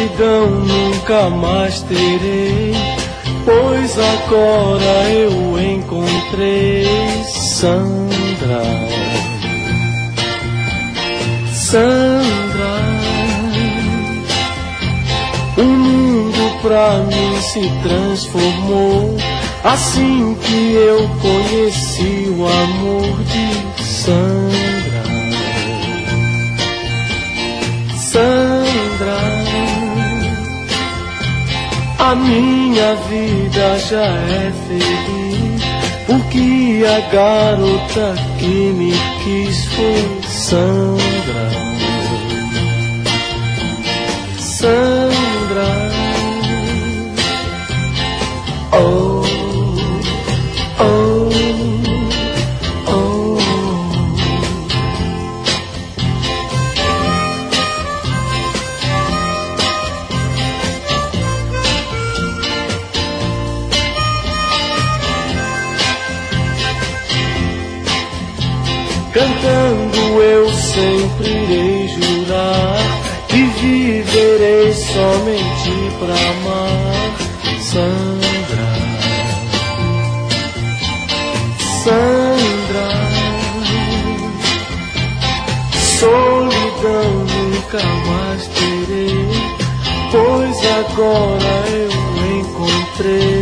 solidão nunca mais terei, pois agora eu encontrei Sandra. Sandra, o mundo pra mim se transformou assim que eu conheci o amor de Sandra. Sandra, a minha vida já é feliz, porque a garota que me quis foi Sandra. Sandra, oh, oh, oh. Cantando eu sempre irei jurar que viverei somente pra amar Sandra. Sandra, solidão nunca mais terei, pois agora eu encontrei